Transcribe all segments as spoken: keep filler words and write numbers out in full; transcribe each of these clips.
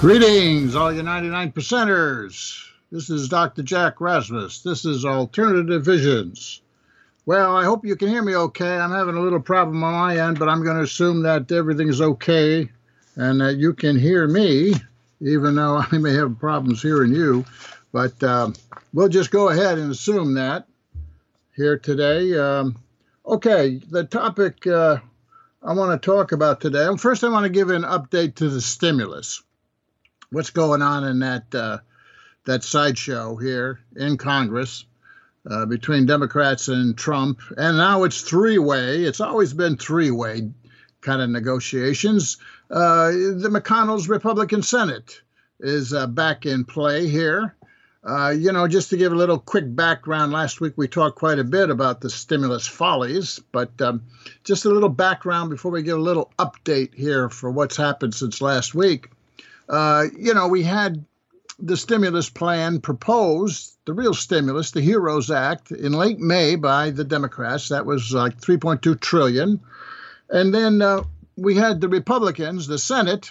Greetings, all you ninety-nine percenters. This is Doctor Jack Rasmus. This is Alternative Visions. Well, I hope you can hear me okay. I'm having a little problem on my end, but I'm going to assume that everything's okay and that you can hear me, even though I may have problems hearing you. But um, we'll just go ahead and assume that here today. Um, okay, the topic uh, I want to talk about today. First, I want to give an update to the stimulus. What's going on in that uh, that sideshow here in Congress uh, between Democrats and Trump. And now it's three-way. It's always been three-way kind of negotiations. Uh, the McConnell's Republican Senate is uh, back in play here. Uh, you know, just to give a little quick background, last week we talked quite a bit about the stimulus follies, but um, just a little background before we give a little update here for what's happened since last week. Uh, you know, we had the stimulus plan proposed, the real stimulus, the HEROES Act, in late May by the Democrats. That was like three point two trillion dollars. And then uh, we had the Republicans, the Senate,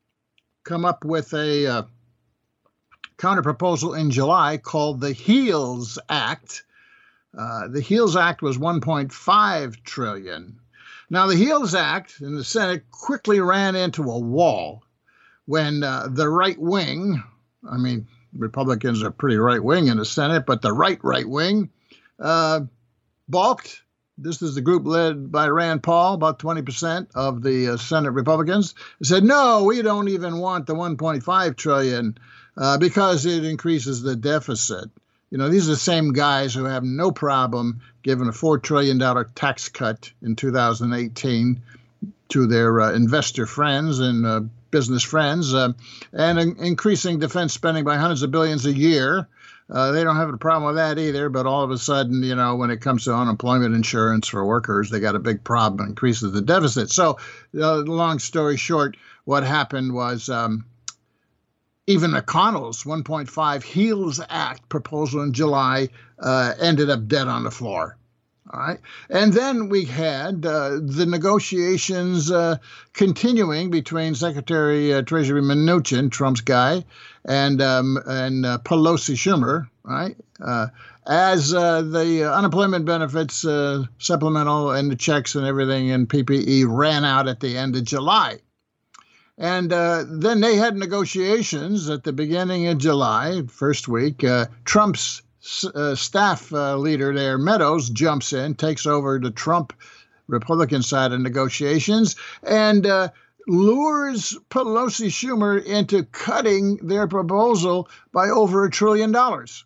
come up with a uh, counterproposal in July called the HEALS Act. Uh, the HEALS Act was one point five trillion dollars. Now, the HEALS Act in the Senate quickly ran into a wall when uh, the right wing, I mean, Republicans are pretty right wing in the Senate, but the right right wing uh, balked. This is the group led by Rand Paul, about twenty percent of the uh, Senate Republicans, said, no, we don't even want the one point five trillion dollars uh, because it increases the deficit. You know, these are the same guys who have no problem giving a four trillion dollars tax cut in two thousand eighteen to their uh, investor friends and uh, business friends, uh, and in- increasing defense spending by hundreds of billions a year. Uh, they don't have a problem with that either, but all of a sudden, you know, when it comes to unemployment insurance for workers, they got a big problem, increases the deficit. So, uh, long story short, what happened was um, even McConnell's one point five HEALS Act proposal in July uh, ended up dead on the floor. All right. And then we had uh, the negotiations uh, continuing between Secretary uh, Treasury Mnuchin, Trump's guy, and um, and uh, Pelosi Schumer, right, uh, as uh, the unemployment benefits uh, supplemental and the checks and everything in P P E ran out at the end of July. And uh, then they had negotiations at the beginning of July, first week. Uh, Trump's Uh, staff uh, leader there, Meadows, jumps in, takes over the Trump Republican side of negotiations, and uh, lures Pelosi Schumer into cutting their proposal by over a trillion dollars.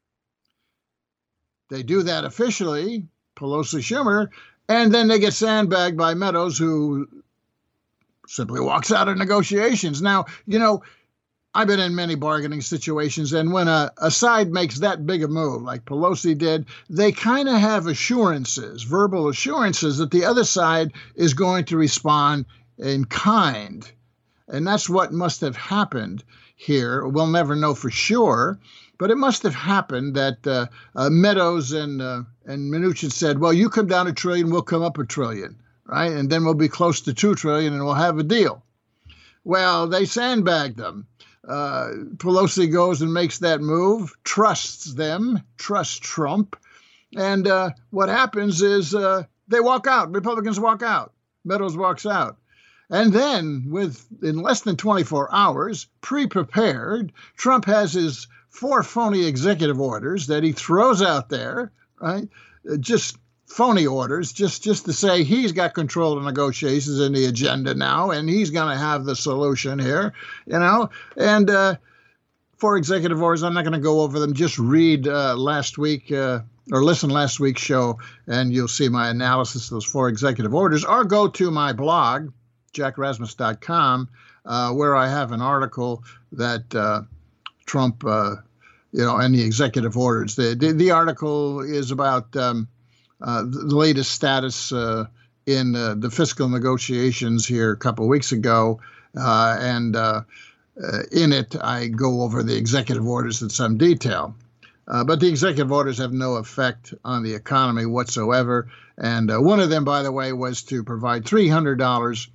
They do that officially, Pelosi Schumer, and then they get sandbagged by Meadows, who simply walks out of negotiations. Now, you know, I've been in many bargaining situations, and when a, a side makes that big a move, like Pelosi did, they kind of have assurances, verbal assurances, that the other side is going to respond in kind. And that's what must have happened here. We'll never know for sure, but it must have happened that uh, uh, Meadows and, uh, and Mnuchin said, well, you come down a trillion, we'll come up a trillion, right? And then we'll be close to two trillion and we'll have a deal. Well, they sandbagged them. Uh, Pelosi goes and makes that move, trusts them, trusts Trump. And uh, what happens is uh, they walk out. Republicans walk out. Meadows walks out. And then, with in less than twenty-four hours, pre-prepared, Trump has his four phony executive orders that he throws out there, right? Uh, just phony orders, just, just to say he's got control of negotiations and the agenda now, and he's going to have the solution here, you know. And uh, four executive orders, I'm not going to go over them. Just read uh, last week uh, or listen last week's show, and you'll see my analysis of those four executive orders. Or go to my blog, jack rasmus dot com, uh, where I have an article that uh, Trump, uh, you know, and the executive orders. The, the, the article is about Um, Uh, the latest status uh, in uh, the fiscal negotiations here a couple of weeks ago. Uh, and uh, uh, in it, I go over the executive orders in some detail. Uh, but the executive orders have no effect on the economy whatsoever. And uh, one of them, by the way, was to provide three hundred dollars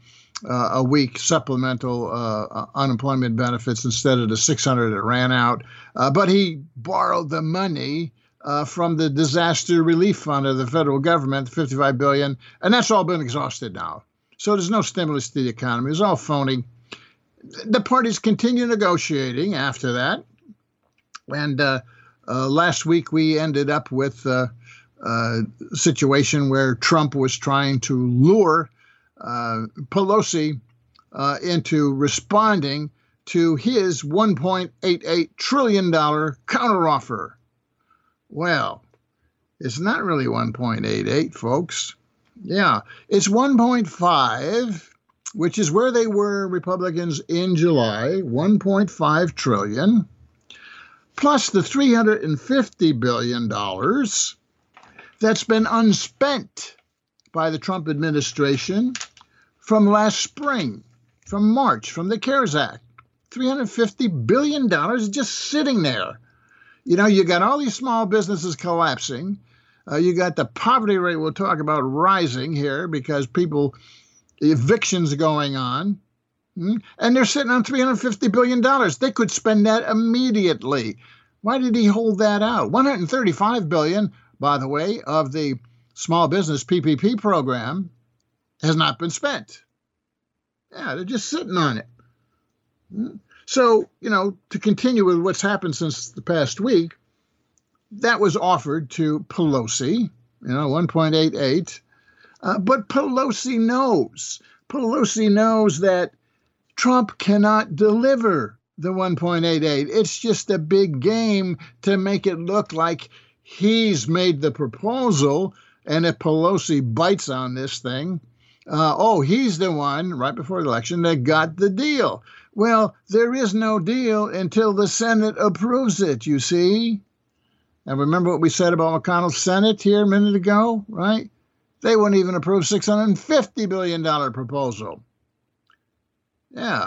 uh, a week supplemental uh, unemployment benefits instead of the six hundred that ran out. Uh, but he borrowed the money uh, from the disaster relief fund of the federal government, fifty-five billion dollars, and that's all been exhausted now. So there's no stimulus to the economy. It's all phony. The parties continue negotiating after that. And uh, uh, last week we ended up with uh, a situation where Trump was trying to lure uh, Pelosi uh, into responding to his one point eight eight trillion dollars counteroffer. Well, it's not really one point eight eight, folks. Yeah, it's one point five, which is where they were, Republicans, in July, one point five trillion, plus the three hundred fifty billion dollars that's been unspent by the Trump administration from last spring, from March, from the CARES Act. three hundred fifty billion dollars just sitting there. You know, you got all these small businesses collapsing. Uh, you got the poverty rate we'll talk about rising here because people, evictions going on. And they're sitting on three hundred fifty billion dollars. They could spend that immediately. Why did he hold that out? one hundred thirty-five billion dollars, by the way, of the small business P P P program has not been spent. Yeah, they're just sitting on it. So, you know, to continue with what's happened since the past week, that was offered to Pelosi, you know, one point eight eight. Uh, but Pelosi knows. Pelosi knows that Trump cannot deliver the one point eight eight. It's just a big game to make it look like he's made the proposal. And if Pelosi bites on this thing, uh, oh, he's the one right before the election that got the deal. Well, there is no deal until the Senate approves it, you see. And remember what we said about McConnell's Senate here a minute ago, right? They wouldn't even approve six hundred fifty billion dollars proposal. Yeah.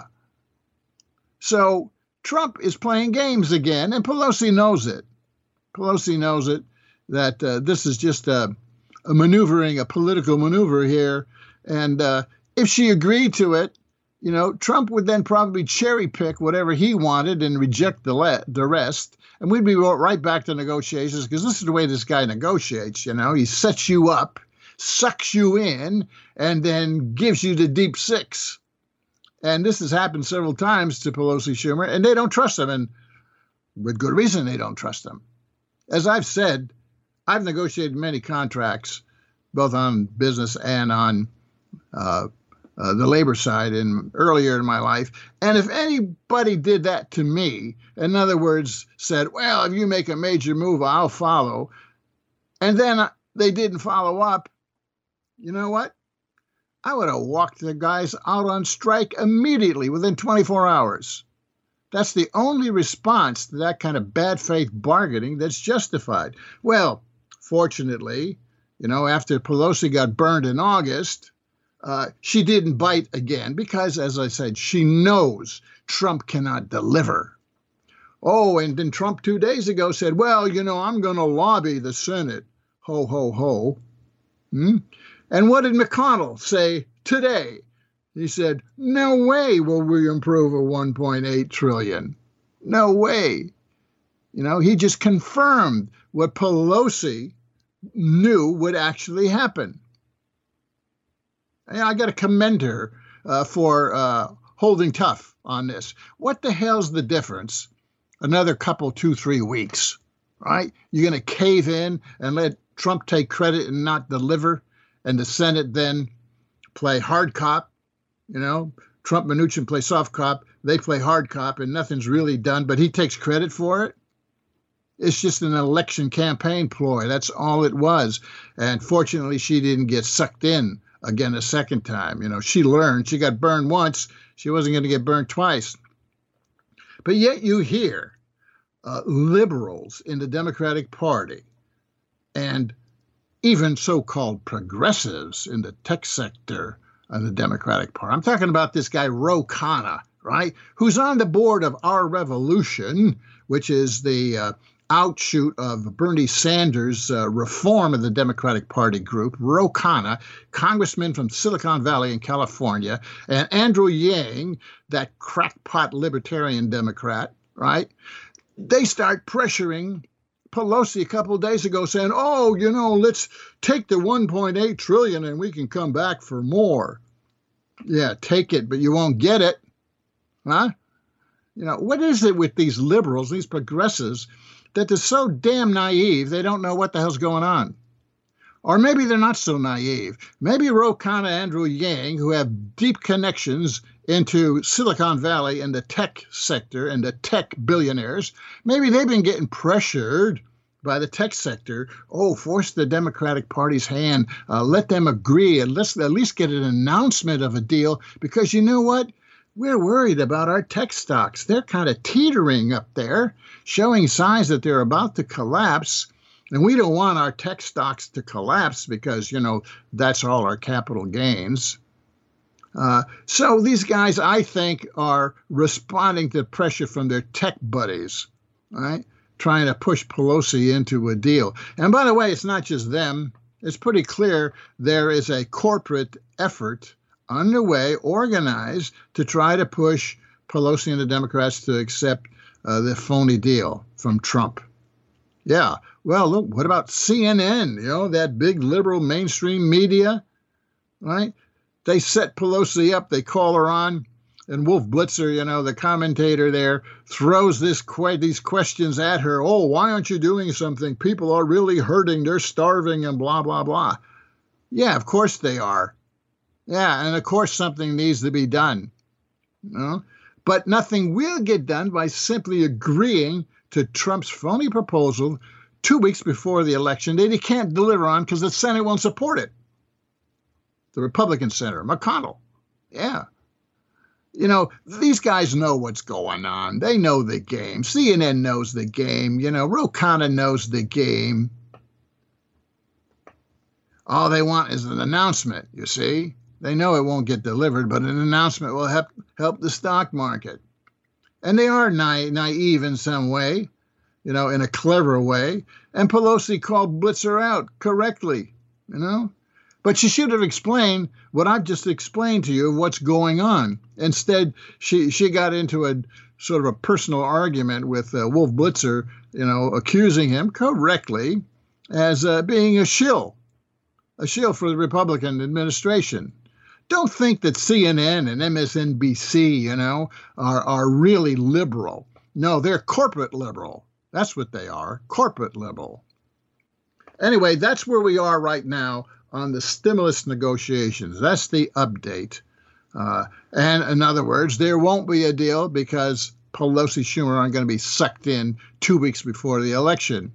So Trump is playing games again, and Pelosi knows it. Pelosi knows it, that uh, this is just a, a maneuvering, a political maneuver here. And uh, if she agreed to it, you know, Trump would then probably cherry pick whatever he wanted and reject the, le- the rest. And we'd be right back to negotiations, because this is the way this guy negotiates. You know, he sets you up, sucks you in, and then gives you the deep six. And this has happened several times to Pelosi, Schumer, and they don't trust him. And with good reason, they don't trust him. As I've said, I've negotiated many contracts, both on business and on uh, uh, the labor side in earlier in my life. And if anybody did that to me, in other words, said, well, if you make a major move, I'll follow, and then they didn't follow up, you know what? I would have walked the guys out on strike immediately within twenty-four hours. That's the only response to that kind of bad faith bargaining that's justified. Well, fortunately, you know, after Pelosi got burned in August, uh, she didn't bite again because, as I said, she knows Trump cannot deliver. Oh, and then Trump two days ago said, well, you know, I'm going to lobby the Senate. Ho, ho, ho. Hmm? And what did McConnell say today? He said, no way will we improve a one point eight trillion. No way. You know, he just confirmed what Pelosi knew would actually happen. And I got to commend her uh, for uh, holding tough on this. What the hell's the difference? Another couple, two, three weeks, right? You're going to cave in and let Trump take credit and not deliver, and the Senate then play hard cop. You know, Trump, Mnuchin play soft cop. They play hard cop, and nothing's really done, but he takes credit for it. It's just an election campaign ploy. That's all it was. And fortunately, she didn't get sucked in again a second time. You know, she learned. She got burned once. She wasn't going to get burned twice. But yet you hear uh, liberals in the Democratic Party and even so-called progressives in the tech sector of the Democratic Party. I'm talking about this guy, Ro Khanna, right, who's on the board of Our Revolution, which is the uh, outshoot of Bernie Sanders' uh, reform of the Democratic Party group, Ro Khanna, congressman from Silicon Valley in California, and Andrew Yang, that crackpot libertarian Democrat, right? They start pressuring Pelosi a couple of days ago saying, oh, you know, let's take the one point eight trillion dollars and we can come back for more. Yeah, take it, but you won't get it. Huh? You know, what is it with these liberals, these progressives, that they're so damn naive they don't know what the hell's going on? Or maybe they're not so naive. Maybe Ro Khanna, Andrew Yang, who have deep connections into Silicon Valley and the tech sector and the tech billionaires, maybe they've been getting pressured by the tech sector. Oh, force the Democratic Party's hand. Uh, let them agree and let's at least get an announcement of a deal, because you know what? We're worried about our tech stocks. They're kind of teetering up there, showing signs that they're about to collapse. And we don't want our tech stocks to collapse because, you know, that's all our capital gains. Uh, so these guys, I think, are responding to pressure from their tech buddies, right? Trying to push Pelosi into a deal. And by the way, it's not just them. It's pretty clear there is a corporate effort underway, organized, to try to push Pelosi and the Democrats to accept uh, the phony deal from Trump. Yeah. Well, look, what about C N N? You know, that big liberal mainstream media, right? They set Pelosi up. They call her on. And Wolf Blitzer, you know, the commentator there, throws this que- these questions at her. Oh, why aren't you doing something? People are really hurting. They're starving and blah, blah, blah. Yeah, of course they are. Yeah, and of course something needs to be done. You know? But nothing will get done by simply agreeing to Trump's phony proposal two weeks before the election that he can't deliver on because the Senate won't support it. The Republican Senator, McConnell. Yeah. You know, these guys know what's going on. They know the game. C N N knows the game. You know, Ro Khanna knows the game. All they want is an announcement, you see. They know it won't get delivered, but an announcement will help help the stock market. And they are na- naive in some way, you know, in a clever way. And Pelosi called Blitzer out correctly, you know. But she should have explained what I've just explained to you of what's going on. Instead, she, she got into a sort of a personal argument with uh, Wolf Blitzer, you know, accusing him correctly as uh, being a shill, a shill for the Republican administration. Don't think that C N N and M S N B C, you know, are, are really liberal. No, they're corporate liberal. That's what they are, corporate liberal. Anyway, that's where we are right now on the stimulus negotiations. That's the update. Uh, and in other words, there won't be a deal because Pelosi and Schumer aren't going to be sucked in two weeks before the election.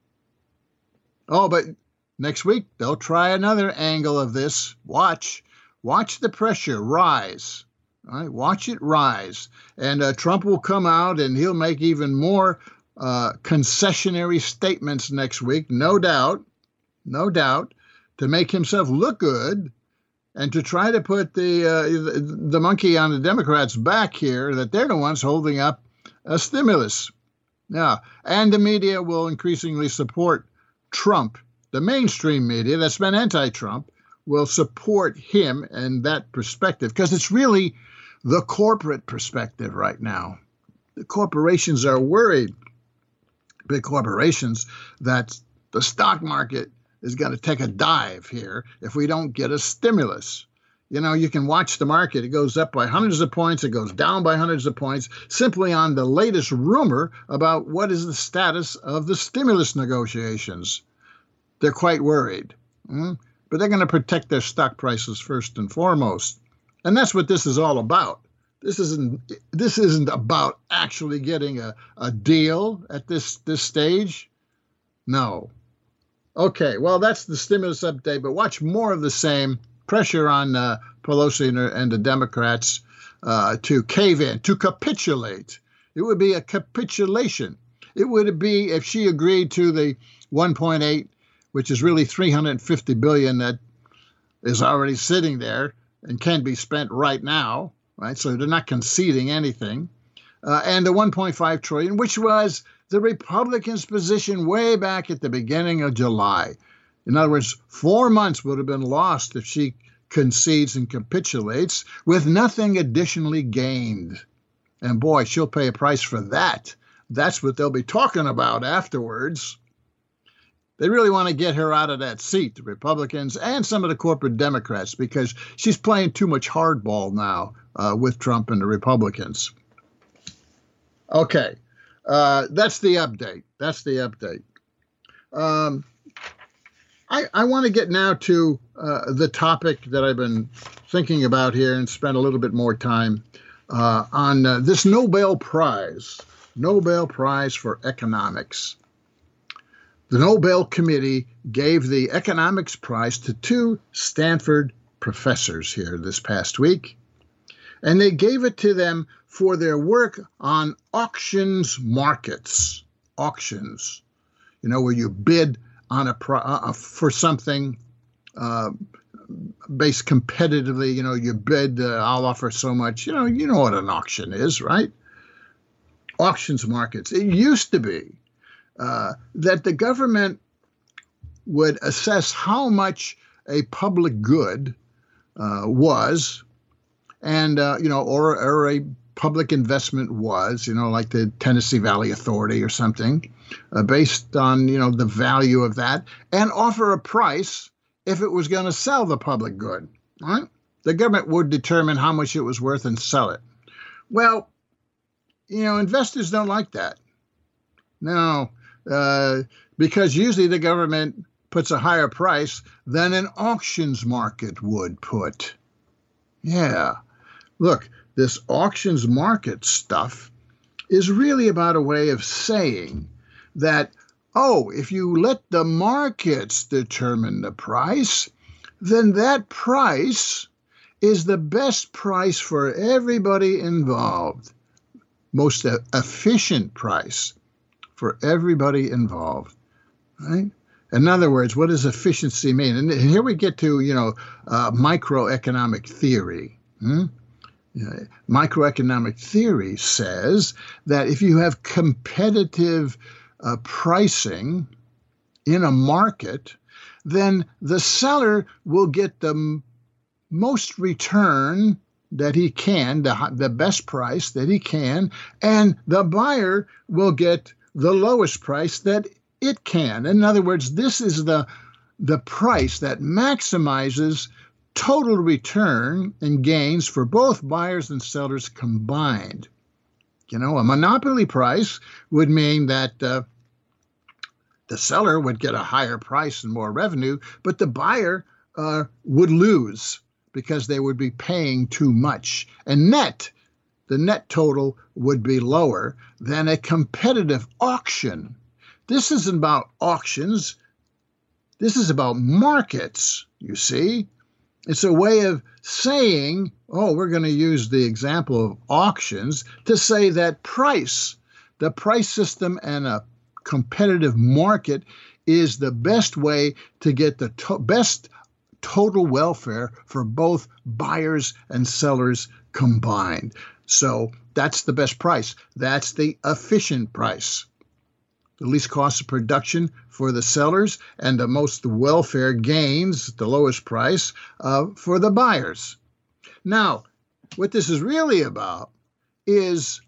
Oh, but next week, they'll try another angle of this. Watch. Watch the pressure rise. All right? Watch it rise. And uh, Trump will come out and he'll make even more uh, concessionary statements next week, no doubt, no doubt, to make himself look good and to try to put the, uh, the the monkey on the Democrats' back here, that they're the ones holding up a stimulus. Yeah, and the media will increasingly support Trump. The mainstream media that's been anti-Trump will support him and that perspective, because it's really the corporate perspective right now. The corporations are worried, big corporations, that the stock market is going to take a dive here if we don't get a stimulus. You know, you can watch the market. It goes up by hundreds of points. It goes down by hundreds of points simply on the latest rumor about what is the status of the stimulus negotiations. They're quite worried. Mm? But they're going to protect their stock prices first and foremost. And that's what this is all about. This isn't this isn't about actually getting a, a deal at this, this stage. No. Okay, well, that's the stimulus update, but watch more of the same pressure on uh, Pelosi and, and the Democrats uh, to cave in, to capitulate. It would be a capitulation. It would be if she agreed to the one point eight, which is really three hundred fifty billion dollars that is already sitting there and can be spent right now, right? So they're not conceding anything. Uh, and the one point five trillion dollars, which was the Republicans' position way back at the beginning of July. In other words, four months would have been lost if she concedes and capitulates with nothing additionally gained. And boy, she'll pay a price for that. That's what they'll be talking about afterwards. They really want to get her out of that seat, the Republicans and some of the corporate Democrats, because she's playing too much hardball now uh, with Trump and the Republicans. Okay, uh, that's the update. That's the update. Um, I, I want to get now to uh, the topic that I've been thinking about here and spend a little bit more time uh, on uh, this Nobel Prize, Nobel Prize for Economics. The Nobel Committee gave the economics prize to two Stanford professors here this past week, and they gave it to them for their work on auctions markets. Auctions, you know, where you bid on a pro- uh, for something uh, based competitively. You know, you bid, uh, I'll offer so much. You know, you know what an auction is, right? Auctions markets. It used to be Uh, that the government would assess how much a public good uh, was, and uh, you know, or, or a public investment was, you know, like the Tennessee Valley Authority or something, uh, based on, you know, the value of that, and offer a price if it was going to sell the public good. Right? The government would determine how much it was worth and sell it. Well, you know, investors don't like that. No. Uh, because usually the government puts a higher price than an auctions market would put. Yeah. Look, this auctions market stuff is really about a way of saying that, oh, if you let the markets determine the price, then that price is the best price for everybody involved, most efficient price for everybody involved, right? In other words, what does efficiency mean? And here we get to, you know, uh, microeconomic theory. Hmm? You know, microeconomic theory says that if you have competitive uh, pricing in a market, then the seller will get the m- most return that he can, the, the best price that he can, and the buyer will get the lowest price that it can. In other words, this is the, the price that maximizes total return and gains for both buyers and sellers combined. You know, a monopoly price would mean that uh, the seller would get a higher price and more revenue, but the buyer uh, would lose because they would be paying too much. And net, the net total would be lower than a competitive auction. This isn't about auctions. This is about markets, you see. It's a way of saying, oh, we're going to use the example of auctions to say that price, the price system and a competitive market is the best way to get the to- best total welfare for both buyers and sellers combined. So that's the best price. That's the efficient price. The least cost of production for the sellers and the most welfare gains, the lowest price, uh, for the buyers. Now, what this is really about is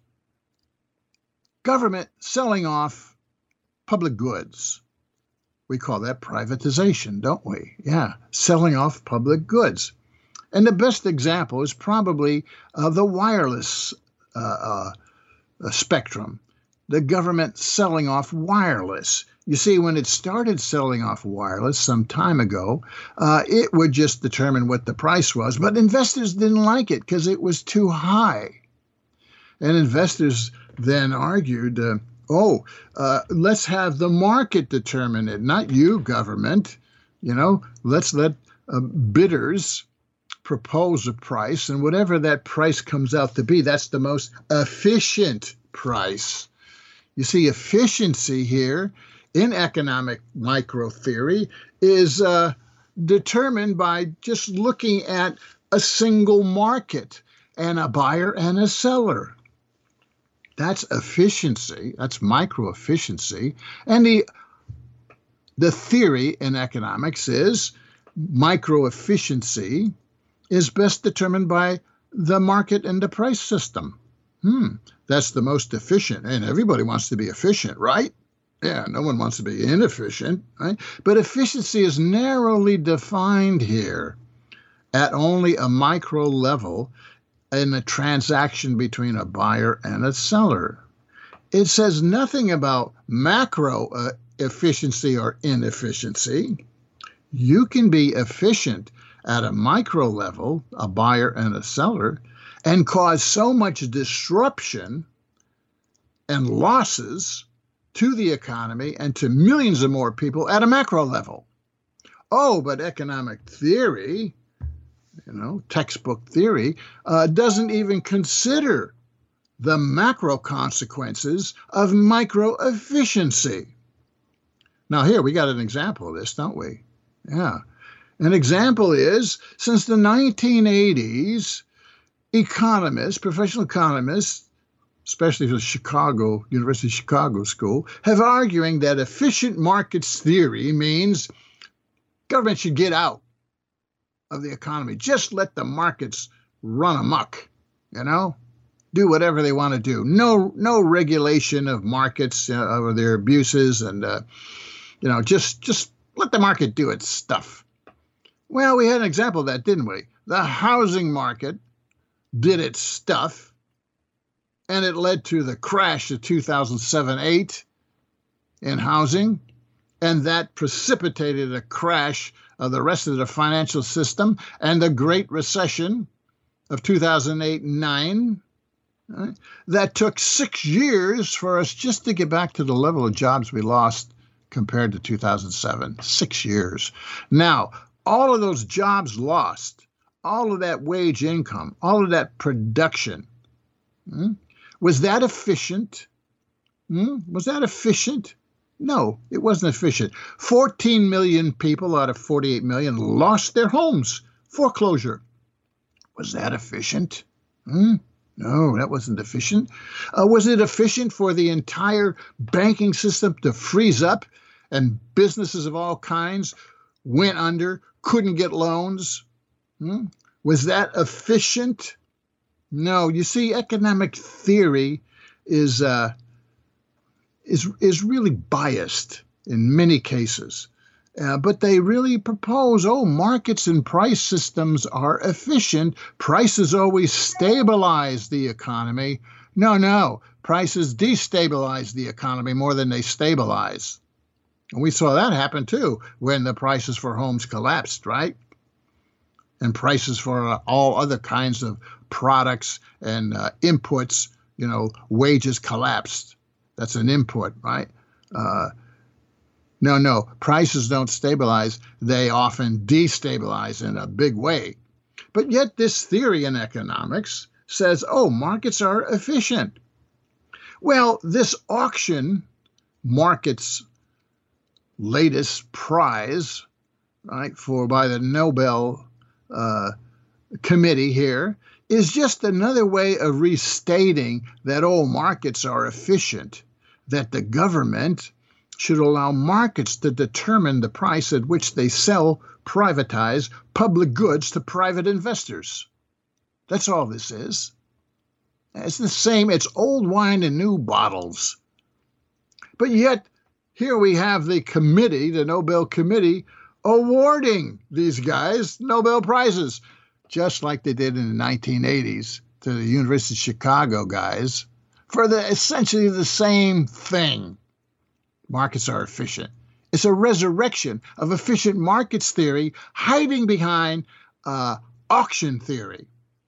government selling off public goods. We call that privatization, don't we? Yeah, selling off public goods. And the best example is probably uh, the wireless uh, uh, spectrum, the government selling off wireless. You see, when it started selling off wireless some time ago, uh, it would just determine what the price was, but investors didn't like it because it was too high. And investors then argued, uh, oh, uh, let's have the market determine it, not you, government. You know, let's let uh, bidders propose a price, and whatever that price comes out to be, that's the most efficient price. You see, efficiency here in economic micro theory is uh, determined by just looking at a single market and a buyer and a seller. That's efficiency. That's micro efficiency. And the the theory in economics is micro efficiency is best determined by the market and the price system. Hmm, that's the most efficient. And everybody wants to be efficient, right? Yeah, no one wants to be inefficient, right? But efficiency is narrowly defined here at only a micro level in a transaction between a buyer and a seller. It says nothing about macro uh, efficiency or inefficiency. You can be efficient at a micro level, a buyer and a seller, and cause so much disruption and losses to the economy and to millions of more people at a macro level. Oh, but economic theory, you know, textbook theory, uh, doesn't even consider the macro consequences of micro efficiency. Now, here we got an example of this, don't we? Yeah. An example is, since the nineteen eighties, economists, professional economists, especially the Chicago, University of Chicago School, have arguing that efficient markets theory means government should get out of the economy. Just let the markets run amok, you know, do whatever they want to do. No, no regulation of markets uh, or their abuses, and uh, you know, just just let the market do its stuff. Well, we had an example of that, didn't we? The housing market did its stuff, and it led to the crash of two thousand seven eight in housing, and that precipitated a crash of the rest of the financial system and the Great Recession of two thousand eight and nine. Right? That took six years for us just to get back to the level of jobs we lost compared to two thousand seven. Six years. Now, all of those jobs lost, all of that wage income, all of that production, hmm, was that efficient? Hmm? Was that efficient? No, it wasn't efficient. fourteen million people out of forty-eight million lost their homes. Foreclosure. Was that efficient? Hmm? No, that wasn't efficient. Uh, was it efficient for the entire banking system to freeze up and businesses of all kinds went under, couldn't get loans? Hmm? Was that efficient? No. You see, economic theory is uh, is is really biased in many cases. Uh, but they really propose, oh, markets and price systems are efficient. Prices always stabilize the economy. No, no. Prices destabilize the economy more than they stabilize. And we saw that happen, too, when the prices for homes collapsed, right? And prices for uh, all other kinds of products and uh, inputs, you know, wages collapsed. That's an input, right? Uh, No, no, prices don't stabilize. They often destabilize in a big way. But yet this theory in economics says, oh, markets are efficient. Well, this auction market's latest prize, right, for by the Nobel uh, Committee here, is just another way of restating that, oh, markets are efficient, that the government should allow markets to determine the price at which they sell, privatize public goods to private investors. That's all this is. It's the same. It's old wine in new bottles. But yet, here we have the committee, the Nobel Committee, awarding these guys Nobel Prizes, just like they did in the nineteen eighties to the University of Chicago guys, for the essentially the same thing. Markets are efficient. It's a resurrection of efficient markets theory hiding behind uh, auction theory.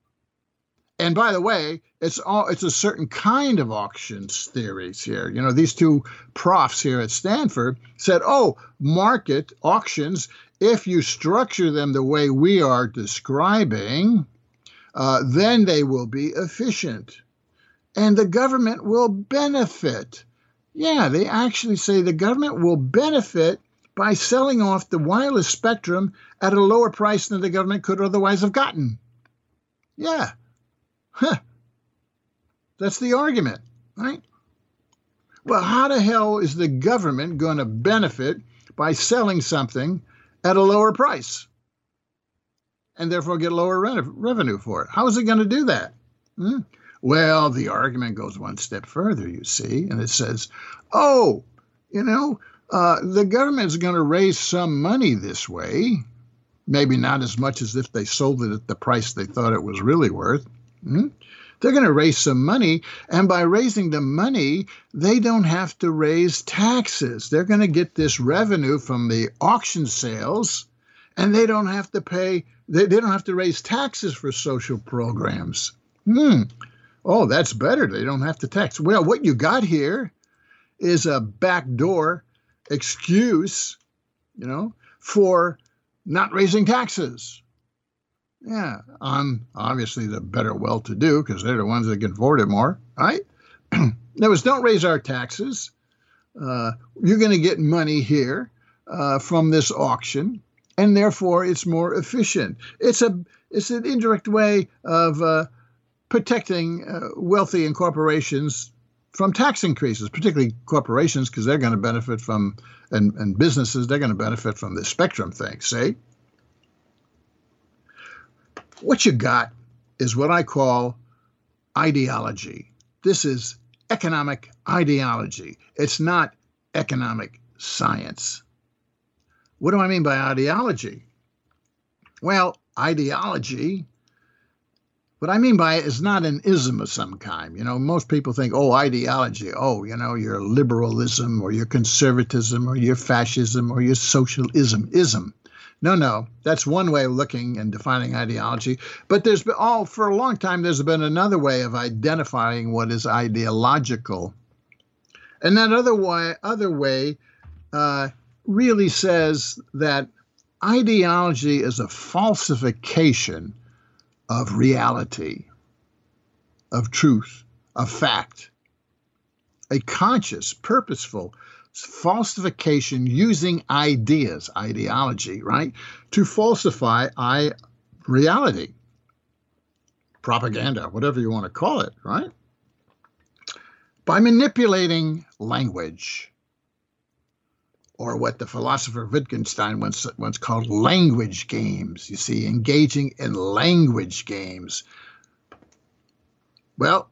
And by the way, it's all it's a certain kind of auctions theories here. You know, these two profs here at Stanford said, oh, market auctions, if you structure them the way we are describing, uh, then they will be efficient. And the government will benefit. Yeah, they actually say the government will benefit by selling off the wireless spectrum at a lower price than the government could otherwise have gotten. Yeah. Huh. That's the argument. right? Well, how the hell is the government going to benefit by selling something at a lower price and therefore get lower re- revenue for it? How is it going to do that? Hmm? Well, the argument goes one step further, you see, and it says, oh, you know, uh, the government's going to raise some money this way, maybe not as much as if they sold it at the price they thought it was really worth. Hmm? They're going to raise some money, and by raising the money, they don't have to raise taxes. They're going to get this revenue from the auction sales, and they don't have to pay, they, they don't have to raise taxes for social programs. Hmm. Oh, that's better. They don't have to tax. Well, what you got here is a backdoor excuse, you know, for not raising taxes. Yeah, on obviously the better well-to-do, because they're the ones that can afford it more, right? That was, don't raise our taxes. Uh, you're going to get money here uh, from this auction, and therefore it's more efficient. It's a it's an indirect way of uh, protecting uh, wealthy and corporations from tax increases, particularly corporations, because they're going to benefit from, and, and businesses, they're going to benefit from the spectrum thing, see? What you got is what I call ideology. This is economic ideology. It's not economic science. What do I mean by ideology? Well, ideology, what I mean by it is not an ism of some kind. You know, most people think, oh, ideology, oh, you know, your liberalism or your conservatism or your fascism or your socialism, ism. No, no, that's one way of looking and defining ideology. But there's been all, for a long time, there's been another way of identifying what is ideological. And that other way, other way uh, really says that ideology is a falsification of reality, of truth, of fact, a conscious, purposeful falsification using ideas, ideology, right, to falsify I, reality, propaganda, whatever you want to call it, right? By manipulating language, or what the philosopher Wittgenstein once, once called language games, you see, engaging in language games. Well,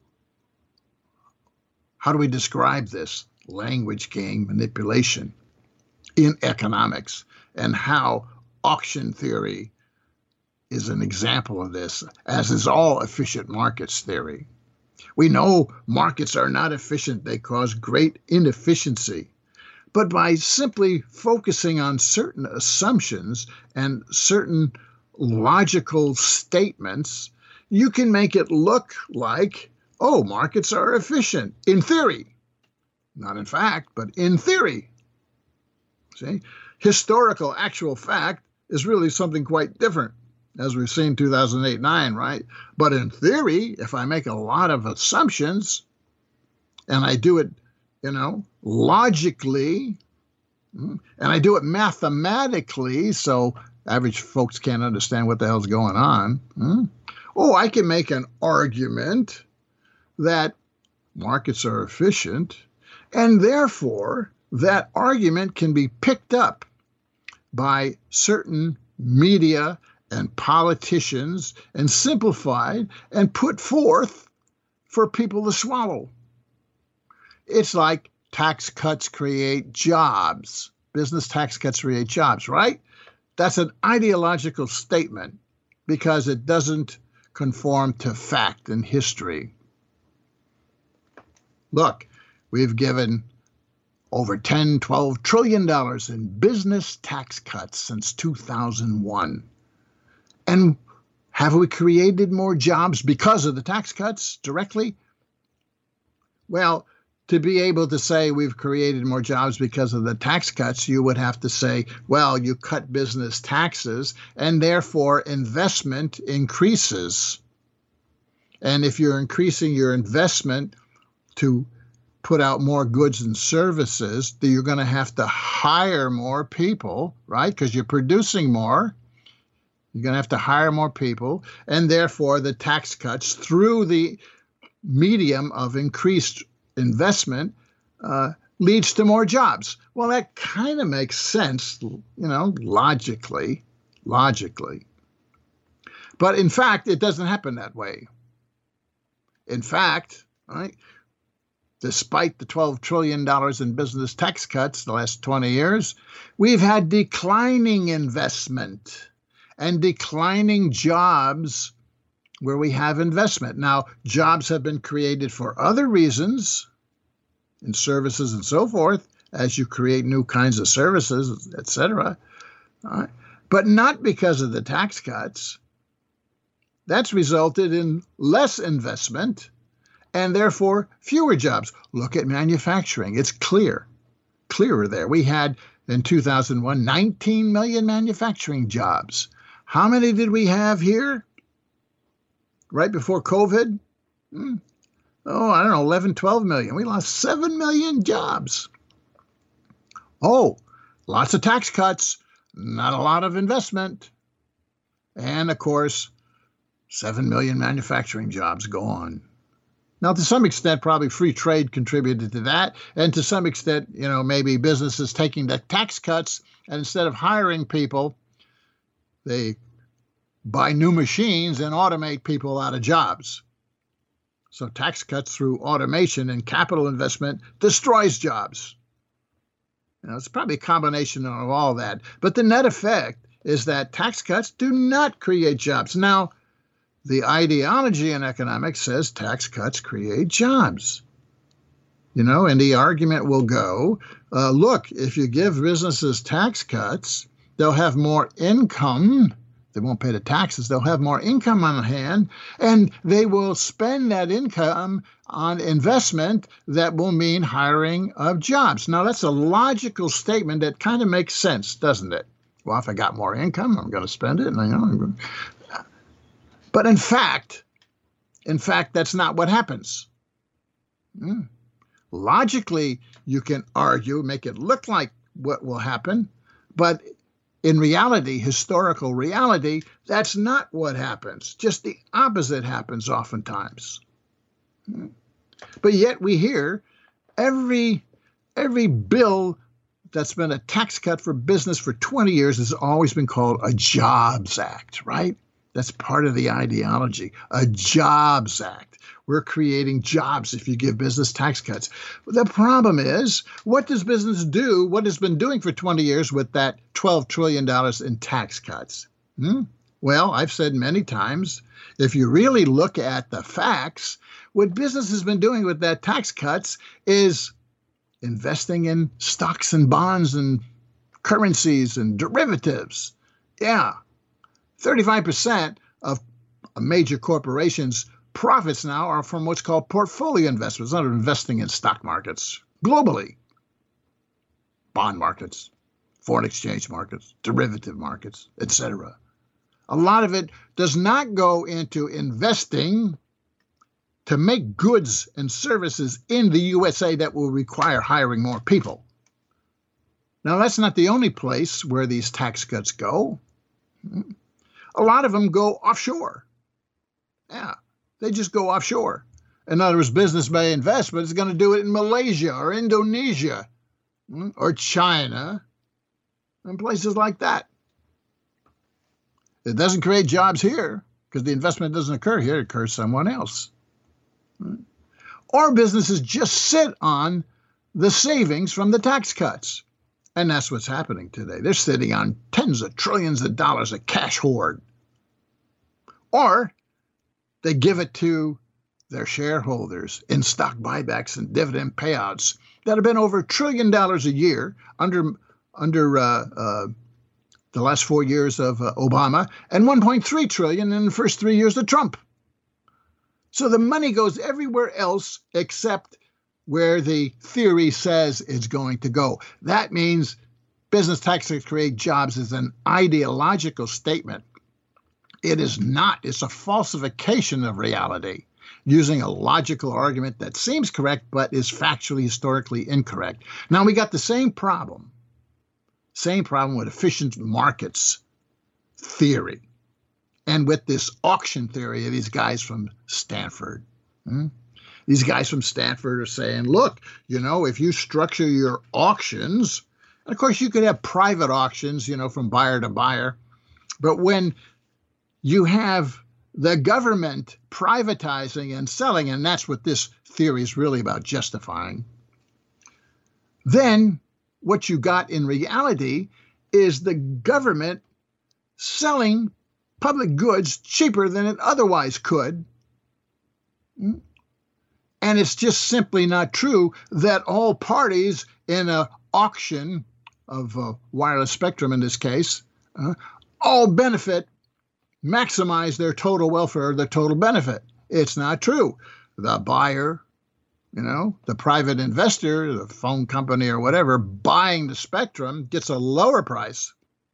how do we describe this? Language game manipulation in economics, and how auction theory is an example of this, as is all efficient markets theory. We know markets are not efficient. They cause great inefficiency. But by simply focusing on certain assumptions and certain logical statements, you can make it look like, oh, markets are efficient in theory. Not in fact, but in theory. See, historical actual fact is really something quite different, as we've seen two thousand eight nine, right? But in theory, if I make a lot of assumptions and I do it, you know, logically, and I do it mathematically, so average folks can't understand what the hell's going on. Oh, I can make an argument that markets are efficient, and therefore, that argument can be picked up by certain media and politicians and simplified and put forth for people to swallow. It's like tax cuts create jobs. Business tax cuts create jobs, right? That's an ideological statement because it doesn't conform to fact and history. Look, we've given over ten, twelve trillion dollars in business tax cuts since two thousand one. And have we created more jobs because of the tax cuts directly? Well, to be able to say we've created more jobs because of the tax cuts, you would have to say, well, you cut business taxes and therefore investment increases. And if you're increasing your investment to put out more goods and services, you're going to have to hire more people, right? Because you're producing more. You're going to have to hire more people. And therefore, the tax cuts through the medium of increased investment uh, leads to more jobs. Well, that kind of makes sense, you know, logically, logically. But in fact, it doesn't happen that way. In fact, right, despite the twelve trillion dollars in business tax cuts the last twenty years, we've had declining investment and declining jobs where we have investment. Now, jobs have been created for other reasons, in services and so forth, as you create new kinds of services, et cetera, right? But not because of the tax cuts. That's resulted in less investment and therefore fewer jobs. Look at manufacturing. It's clear, clearer there. We had in two thousand one, nineteen million manufacturing jobs. How many did we have here right before COVID? Hmm. Oh, I don't know, eleven, twelve million. We lost seven million jobs. Oh, lots of tax cuts, not a lot of investment. And of course, seven million manufacturing jobs gone. Now, to some extent, probably free trade contributed to that. And to some extent, you know, maybe businesses taking the tax cuts and instead of hiring people, they buy new machines and automate people out of jobs. So tax cuts through automation and capital investment destroys jobs. You know, it's probably a combination of all that. But the net effect is that tax cuts do not create jobs. Now, the ideology in economics says tax cuts create jobs. You know, and the argument will go, uh, look, if you give businesses tax cuts, they'll have more income. They won't pay the taxes. They'll have more income on hand, and they will spend that income on investment that will mean hiring of jobs. Now, that's a logical statement that kind of makes sense, doesn't it? Well, if I got more income, I'm going to spend it. And, you know, but in fact, in fact, that's not what happens. Hmm. Logically, you can argue, make it look like what will happen, but in reality, historical reality, that's not what happens. Just the opposite happens oftentimes. Hmm. But yet we hear every every bill that's been a tax cut for business for twenty years has always been called a Jobs Act, right? That's part of the ideology, a Jobs Act. We're creating jobs if you give business tax cuts. The problem is, what does business do, what it's been doing for twenty years with that twelve trillion dollars in tax cuts? Hmm? Well, I've said many times, if you really look at the facts, what business has been doing with that tax cuts is investing in stocks and bonds and currencies and derivatives. Yeah. thirty-five percent of a major corporation's profits now are from what's called portfolio investments, not investing in stock markets globally, bond markets, foreign exchange markets, derivative markets, et cetera. A lot of it does not go into investing to make goods and services in the U S A that will require hiring more people. Now, that's not the only place where these tax cuts go. A lot of them go offshore. Yeah, they just go offshore. In other words, business may invest, but it's going to do it in Malaysia or Indonesia or China and places like that. It doesn't create jobs here because the investment doesn't occur here. It occurs somewhere else. Or businesses just sit on the savings from the tax cuts. And that's what's happening today. They're sitting on tens of trillions of dollars of cash hoard. Or they give it to their shareholders in stock buybacks and dividend payouts that have been over a trillion dollars a year under, under uh, uh, the last four years of uh, Obama and one point three trillion dollars in the first three years of Trump. So the money goes everywhere else except where the theory says it's going to go. That means business taxes create jobs is an ideological statement. It is not. It's a falsification of reality, using a logical argument that seems correct but is factually, historically incorrect. Now, we got the same problem, same problem with efficient markets theory and with this auction theory of these guys from Stanford. Hmm? These guys from Stanford are saying, look, you know, if you structure your auctions, and of course you could have private auctions, you know, from buyer to buyer, but when you have the government privatizing and selling, and that's what this theory is really about justifying, then what you got in reality is the government selling public goods cheaper than it otherwise could. And it's just simply not true that all parties in an auction of uh, wireless spectrum, in this case, uh, all benefit, maximize their total welfare, their total benefit. It's not true. The buyer, you know, the private investor, the phone company or whatever, buying the spectrum gets a lower price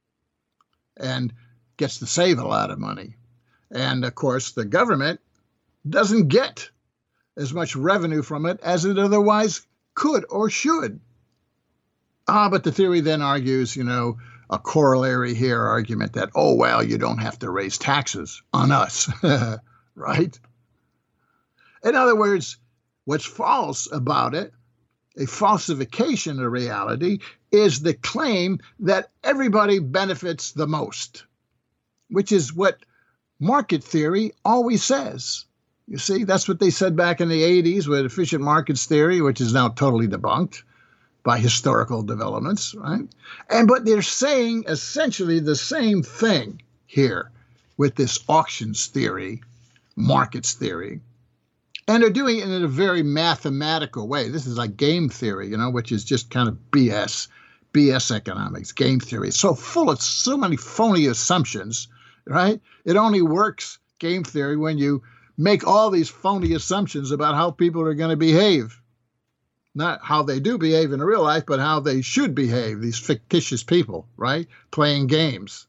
and gets to save a lot of money. And of course, the government doesn't get as much revenue from it as it otherwise could or should. Ah, but the theory then argues, you know, a corollary here argument that, oh, well, you don't have to raise taxes on us, right? In other words, what's false about it, a falsification of reality, is the claim that everybody benefits the most, which is what market theory always says. You see, that's what they said back in the eighties with efficient markets theory, which is now totally debunked by historical developments, right? And but they're saying essentially the same thing here with this auctions theory, markets theory. And they're doing it in a very mathematical way. This is like game theory, you know, which is just kind of B S, B S economics, game theory. It's so full of so many phony assumptions, right? It only works, game theory, when you make all these phony assumptions about how people are going to behave. Not how they do behave in real life, but how they should behave, these fictitious people, right? Playing games.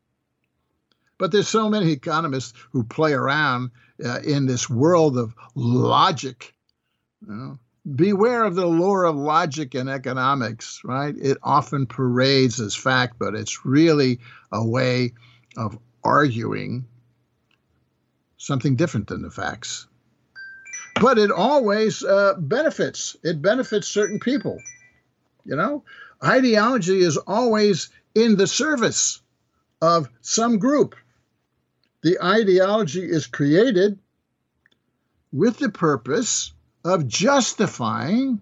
But there's so many economists who play around uh, in this world of logic. You know? Beware of the lure of logic in economics, right? It often parades as fact, but it's really a way of arguing something different than the facts. But it always uh, benefits. It benefits certain people. You know, ideology is always in the service of some group. The ideology is created with the purpose of justifying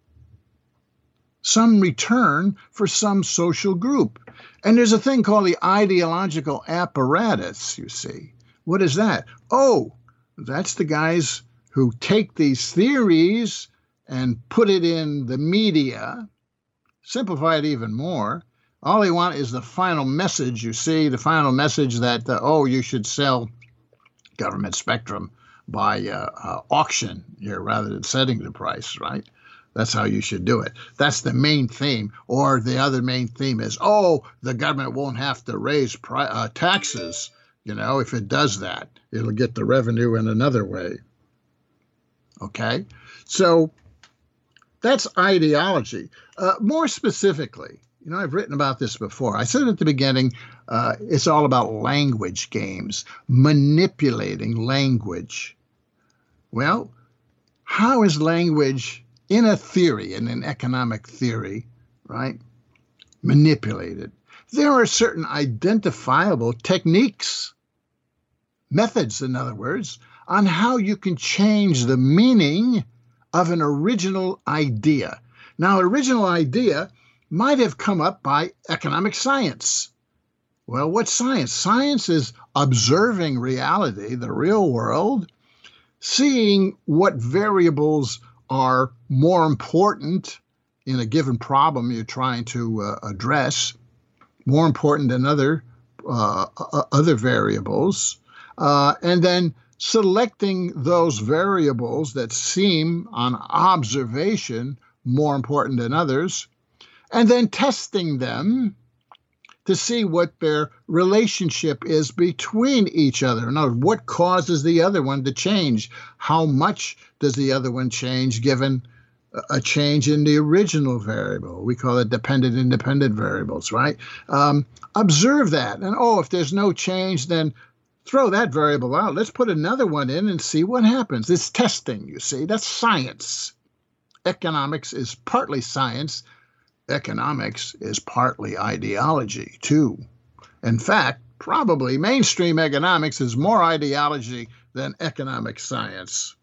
some return for some social group. And there's a thing called the ideological apparatus, you see. What is that? Oh, that's the guys who take these theories and put it in the media, simplify it even more. All they want is the final message, you see, the final message that, uh, oh, you should sell government spectrum by uh, uh, auction here rather than setting the price, right? That's how you should do it. That's the main theme. Or the other main theme is, oh, the government won't have to raise pri- uh, taxes. You know, if it does that, it'll get the revenue in another way. Okay, so that's ideology. Uh, more specifically, you know, I've written about this before. I said at the beginning, uh, it's all about language games, manipulating language. Well, how is language in a theory, in an economic theory, right, manipulated? There are certain identifiable techniques, methods, in other words, on how you can change the meaning of an original idea. Now, an original idea might have come up by economic science. Well, what's science? Science is observing reality, the real world, seeing what variables are more important in a given problem you're trying to uh, address, more important than other, uh, other variables, uh, and then selecting those variables that seem on observation more important than others, and then testing them to see what their relationship is between each other. In other words, what causes the other one to change? How much does the other one change given a change in the original variable? We call it dependent independent variables, right? Um, observe that. And, oh, if there's no change, then throw that variable out. Let's put another one in and see what happens. It's testing, you see. That's science. Economics is partly science. Economics is partly ideology, too. In fact, probably mainstream economics is more ideology than economic science.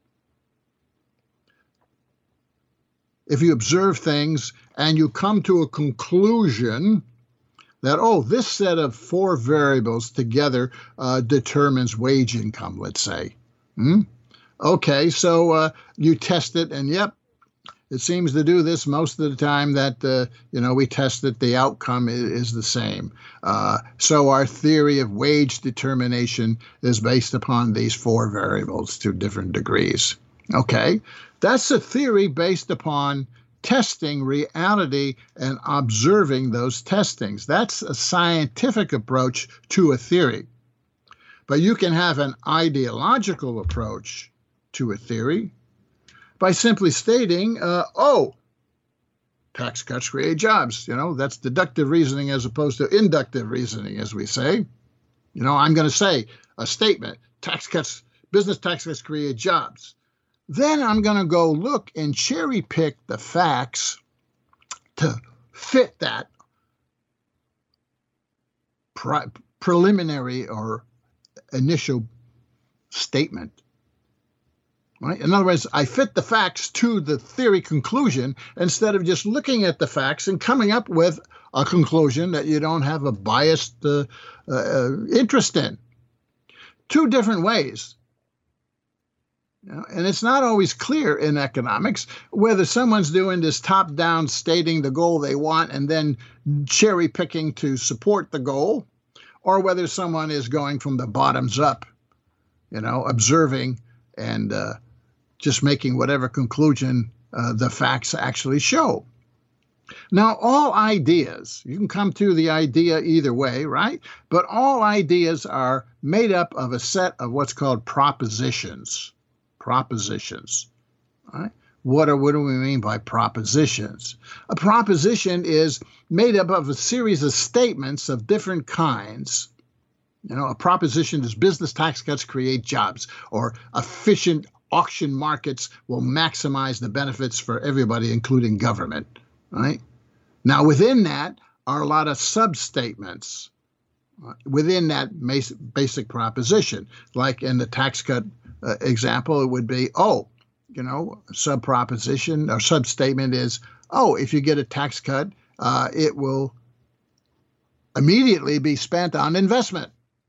If you observe things and you come to a conclusion that, oh, this set of four variables together uh, determines wage income, let's say. Hmm? Okay, so uh, you test it, and yep, it seems to do this most of the time that, uh, you know, we test it, the outcome is, is the same. Uh, so our theory of wage determination is based upon these four variables to different degrees. Okay, that's a theory based upon testing reality and observing those testings. That's a scientific approach to a theory. But you can have an ideological approach to a theory by simply stating, uh, oh, tax cuts create jobs. You know, that's deductive reasoning as opposed to inductive reasoning, as we say. You know, I'm going to say a statement, tax cuts, business tax cuts create jobs. Then I'm going to go look and cherry pick the facts to fit that pre- preliminary or initial statement. Right? In other words, I fit the facts to the theory conclusion instead of just looking at the facts and coming up with a conclusion that you don't have a biased uh, uh, interest in. Two different ways. You know, and it's not always clear in economics whether someone's doing this top-down stating the goal they want and then cherry-picking to support the goal, or whether someone is going from the bottoms up, you know, observing and uh, just making whatever conclusion uh, the facts actually show. Now, all ideas, you can come to the idea either way, right? But all ideas are made up of a set of what's called propositions. Propositions. Right? What, are, what do we mean by propositions? A proposition is made up of a series of statements of different kinds. You know, a proposition is business tax cuts create jobs, or efficient auction markets will maximize the benefits for everybody, including government. Right? Now, within that are a lot of sub-statements within that basic proposition, like in the tax cut Uh, example, it would be, oh, you know, sub proposition or sub statement is, oh, if you get a tax cut, uh, it will immediately be spent on investment.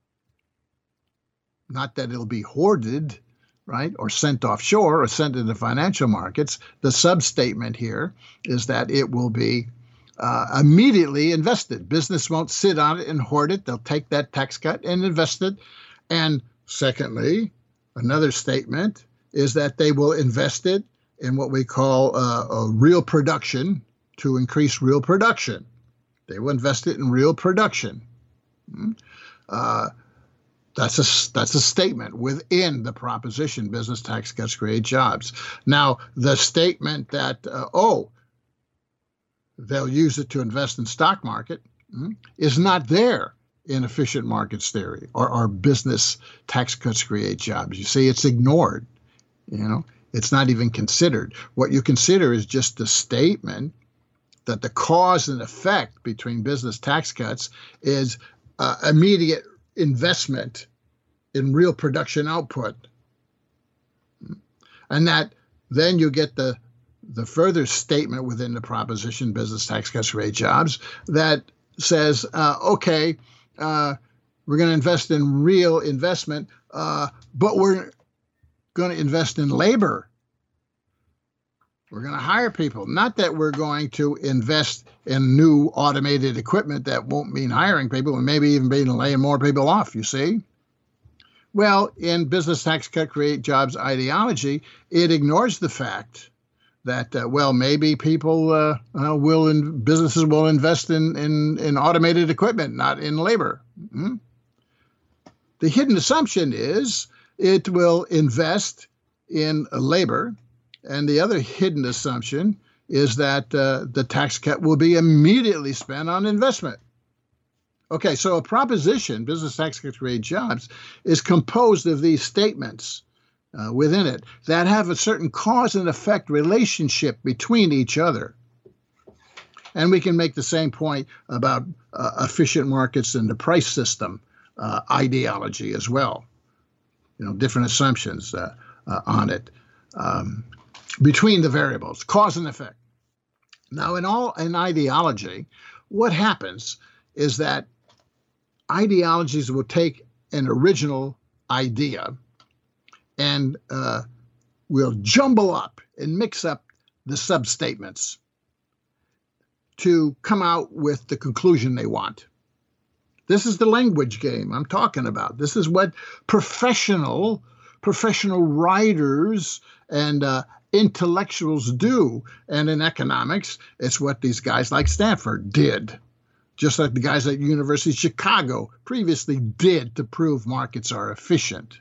Not that it'll be hoarded, right, or sent offshore or sent into financial markets. The sub statement here is that it will be uh, immediately invested. Business won't sit on it and hoard it. They'll take that tax cut and invest it. And secondly, another statement is that they will invest it in what we call uh, a real production to increase real production. They will invest it in real production. Uh, that's a that's a statement within the proposition: business tax cuts create jobs. Now, the statement that uh, oh, they'll use it to invest in stock market mm, is not there in efficient markets theory, or, or business tax cuts create jobs. You see, it's ignored. You know, it's not even considered. What you consider is just the statement that the cause and effect between business tax cuts is uh, immediate investment in real production output. And that then you get the the further statement within the proposition, business tax cuts create jobs, that says, uh, okay, Uh, we're going to invest in real investment, uh, but we're going to invest in labor. We're going to hire people. Not that we're going to invest in new automated equipment that won't mean hiring people and maybe even mean laying more people off, you see. Well, in business tax cut create jobs ideology, it ignores the fact that, uh, well, maybe people uh, uh, will, in, businesses will invest in, in, in automated equipment, not in labor. Mm-hmm. The hidden assumption is it will invest in labor. And the other hidden assumption is that uh, the tax cut will be immediately spent on investment. Okay, so a proposition, business tax cuts create jobs, is composed of these statements uh, within it that have a certain cause and effect relationship between each other. And we can make the same point about uh, efficient markets and the price system uh, ideology as well. You know, different assumptions uh, uh, on it um, between the variables, cause and effect. Now, in all in ideology, what happens is that ideologies will take an original idea and uh, will jumble up and mix up the substatements to come out with the conclusion they want. This is the language game I'm talking about. This is what professional professional writers and uh, intellectuals do. And in economics, it's what these guys like Stanford did, just like the guys at University of Chicago previously did to prove markets are efficient.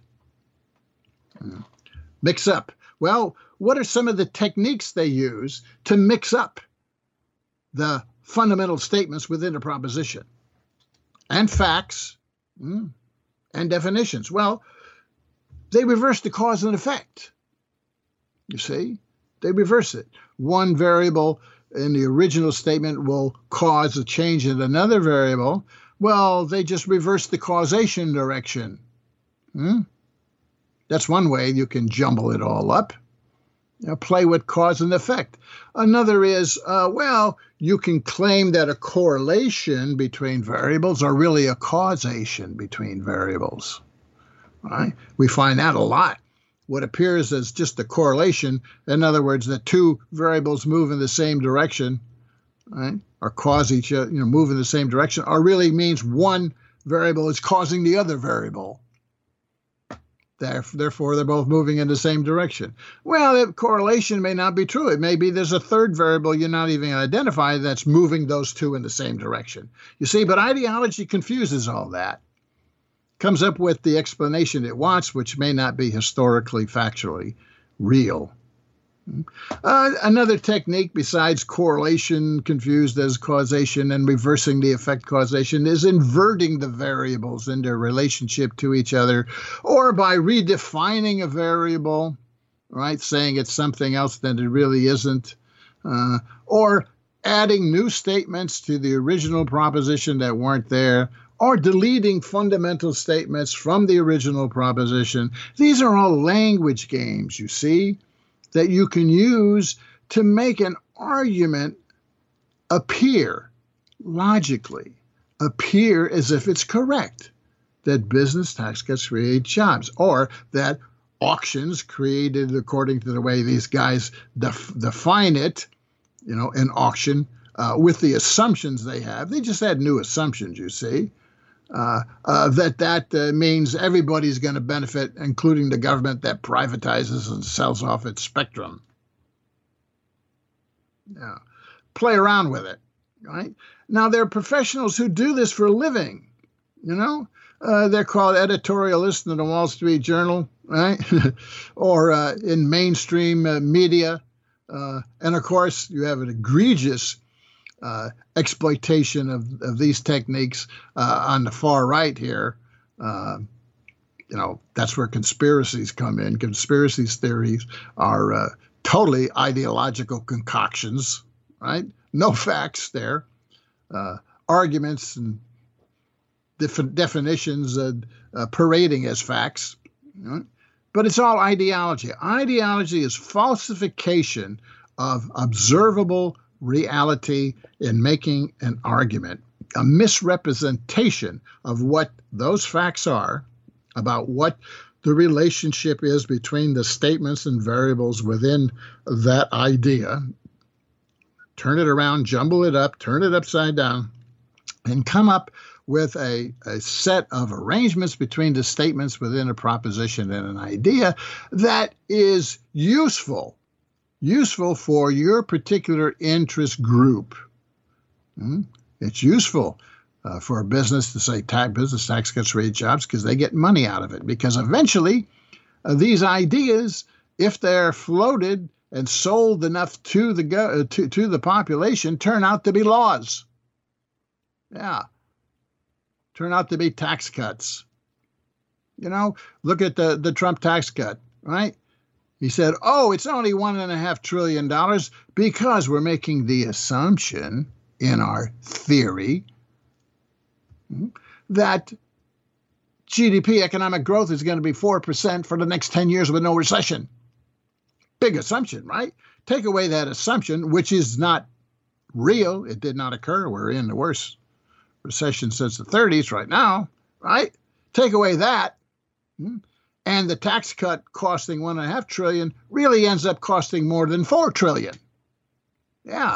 Mix up. Well, what are some of the techniques they use to mix up the fundamental statements within a proposition? And facts mm, and definitions. Well, they reverse the cause and effect. You see, they reverse it. One variable in the original statement will cause a change in another variable. Well, they just reverse the causation direction. Hmm? That's one way you can jumble it all up. You know, play with cause and effect. Another is, uh, well, you can claim that a correlation between variables are really a causation between variables. Right? We find that a lot. What appears as just a correlation, in other words, that two variables move in the same direction, right, or cause each other, you know, move in the same direction, or really means one variable is causing the other variable. Therefore, they're both moving in the same direction. Well, that correlation may not be true. It may be there's a third variable you're not even identifying that's moving those two in the same direction. You see, but ideology confuses all that. Comes up with the explanation it wants, which may not be historically, factually real. Uh, another technique besides correlation confused as causation and reversing the effect causation is inverting the variables in their relationship to each other, or by redefining a variable, right, saying it's something else that it really isn't, uh, or adding new statements to the original proposition that weren't there, or deleting fundamental statements from the original proposition. These are all language games, you see, that you can use to make an argument appear logically, appear as if it's correct, that business tax cuts create jobs, or that auctions created according to the way these guys def- define it, you know, an auction uh, with the assumptions they have. They just had new assumptions, you see. Uh, uh, that that uh, means everybody's going to benefit, including the government that privatizes and sells off its spectrum. Yeah. Play around with it, right? Now, there are professionals who do this for a living, you know? Uh, they're called editorialists in the Wall Street Journal, right? or uh, in mainstream uh, media. Uh, and, of course, you have an egregious Uh, exploitation of, of these techniques uh, on the far right here. Uh, you know, that's where conspiracies come in. Conspiracy theories are uh, totally ideological concoctions, right? No facts there. Uh, arguments and def- definitions uh, uh, parading as facts. Right? But it's all ideology. Ideology is falsification of observable reality in making an argument, a misrepresentation of what those facts are about what the relationship is between the statements and variables within that idea. Turn it around, jumble it up, turn it upside down, and come up with a, a set of arrangements between the statements within a proposition and an idea that is useful useful for your particular interest group. Mm? It's useful uh, for a business to say tax, business tax cuts create jobs because they get money out of it. Because eventually, uh, these ideas, if they're floated and sold enough to the go- to, to the population, turn out to be laws. Yeah. turn out to be tax cuts. You know, look at the, the Trump tax cut, right? He said, oh, it's only one and a half trillion dollars because we're making the assumption in our theory that G D P, economic growth, is going to be four percent for the next ten years with no recession. Big assumption, right? Take away that assumption, which is not real. It did not occur. We're in the worst recession since the thirties right now, right? Take away that, and the tax cut costing one and a half trillion really ends up costing more than four trillion. Yeah.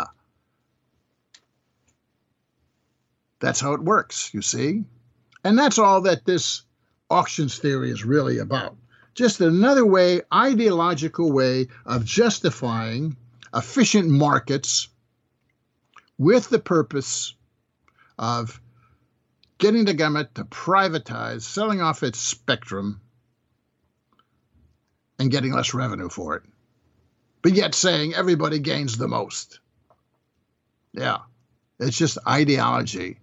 That's how it works, you see? And that's all that this auctions theory is really about. Just another way, ideological way of justifying efficient markets with the purpose of getting the government to privatize, selling off its spectrum, and getting less revenue for it. But yet saying everybody gains the most. Yeah, it's just ideology.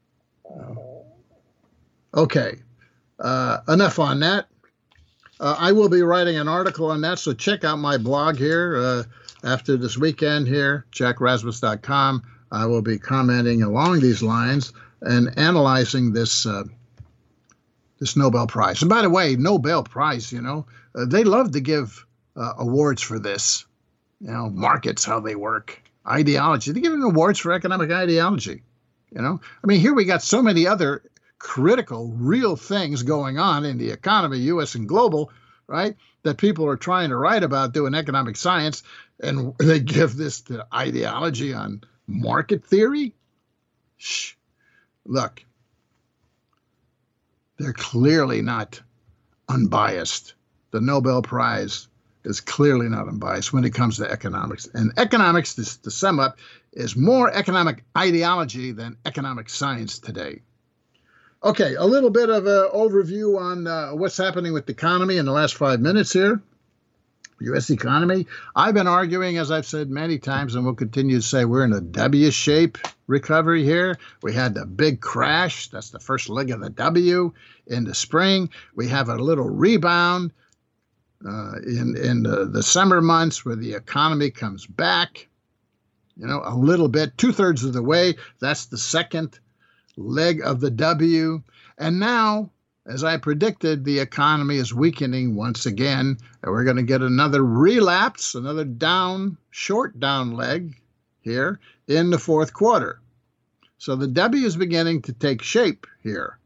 Okay, uh, enough on that. Uh, I will be writing an article on that, so check out my blog here uh, after this weekend here, jack rasmus dot com. I will be commenting along these lines and analyzing this uh, this Nobel Prize. And by the way, Nobel Prize, you know, uh, they love to give uh, awards for this. You know, markets, how they work, ideology. They give them awards for economic ideology. You know, I mean, here we got so many other critical, real things going on in the economy, U S and global, right, that people are trying to write about doing economic science, and they give this to ideology on market theory? Shh. Look, they're clearly not unbiased. The Nobel Prize is clearly not unbiased when it comes to economics. And economics, to, to sum up, is more economic ideology than economic science today. Okay, a little bit of an overview on uh, what's happening with the economy in the last five minutes here. U S economy. I've been arguing, as I've said many times, and will continue to say, we're in a W-shape recovery here. We had the big crash. That's the first leg of the W in the spring. We have a little rebound uh, in, in the, the summer months where the economy comes back, you know, a little bit, two-thirds of the way. That's the second leg of the W. And now, as I predicted, the economy is weakening once again, and we're going to get another relapse, another down, short down leg here in the fourth quarter. So the W is beginning to take shape here.